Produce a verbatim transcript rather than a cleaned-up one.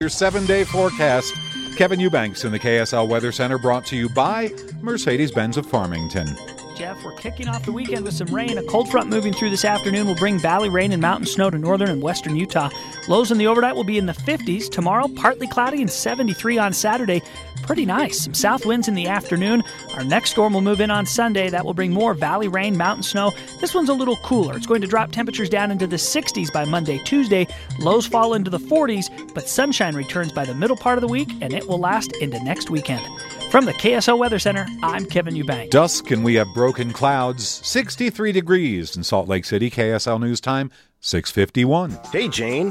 Your seven-day forecast. Kevin Eubanks in the K S L Weather Center, brought to you by Mercedes-Benz of Farmington. Jeff, we're kicking off the weekend with some rain. A cold front moving through this afternoon will bring valley rain and mountain snow to northern and western Utah. Lows in the overnight will be in the fifties. Tomorrow, partly cloudy and seventy-three on Saturday. Pretty nice. Some south winds in the afternoon. Our next storm will move in on Sunday. That will bring more valley rain, mountain snow. This one's a little cooler. It's going to drop temperatures down into the sixties by Monday, Tuesday. Lows fall into the forties, but sunshine returns by the middle part of the week, and it will last into next weekend. From the K S L Weather Center, I'm Kevin Eubanks. Dusk and we have broken clouds. sixty-three degrees in Salt Lake City. K S L News Time, six fifty-one. Hey, Jane.